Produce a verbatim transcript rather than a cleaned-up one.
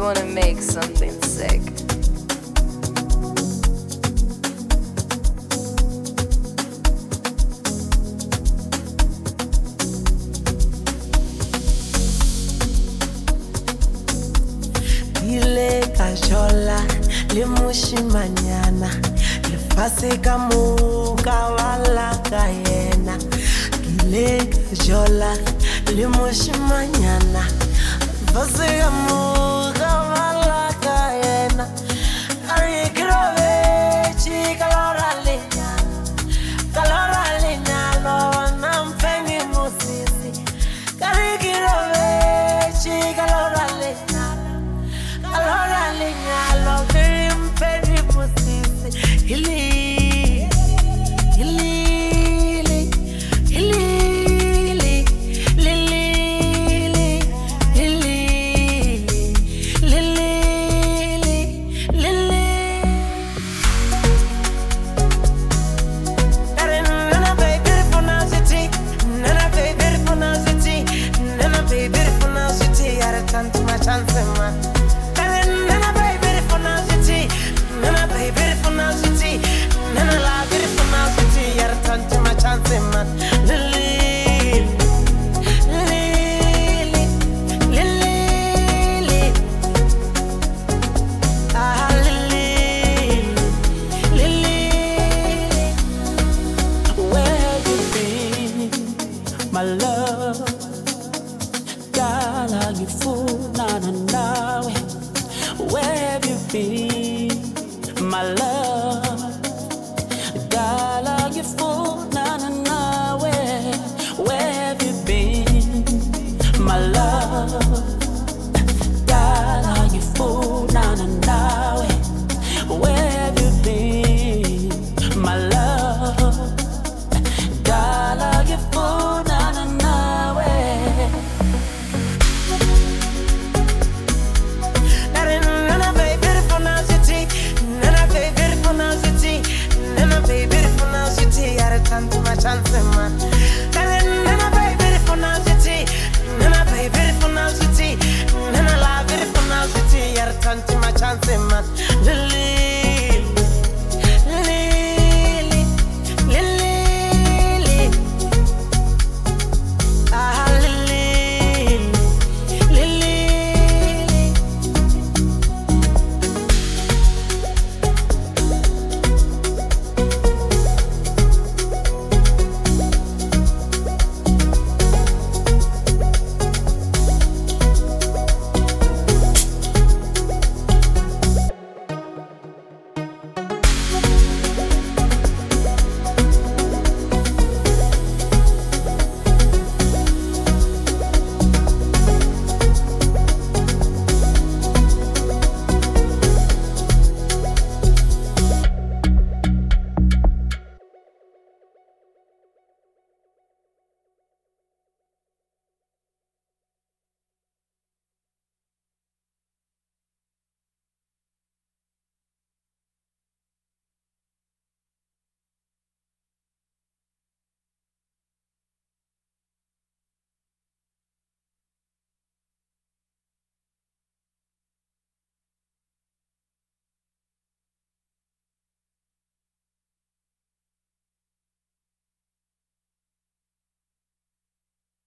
wanna make something sick. Ile kajola le mushimanyana le fase ka muka wala kayena. Ile kajola le mushimanyana fase ka muka wala kayena. Ari grove chica lora leña, calora leña lo nampeni musisi. Ari grove chica lora leña. Allora legnalo per imperi musisi ili ili ili ili lili lili lili lili Nana baby for now city Nana baby for now city Nana baby for now city Yara tanto ma chance man Nana baby for now city Nana baby for now city Nana la baby for now city Yara tanto ma chance man Lily Lily Lily Ah Lily Lily Where have you been, my love? Girl, are you fool? Na na na. Where have you been, my love? Girl, are you fool? Na na na. Where, where have you been, my love? Girl, are you fool? Na na na. Where have you been, my love? Girl, are you fool? Na na na. Where? Nana baby for now city, Nana baby for now city, Nana baby for now city. Yara tanto ma chance man. Nana baby for now city, Nana baby for now city, Nana la baby for now city. Yara tanto ma chance man. Lily.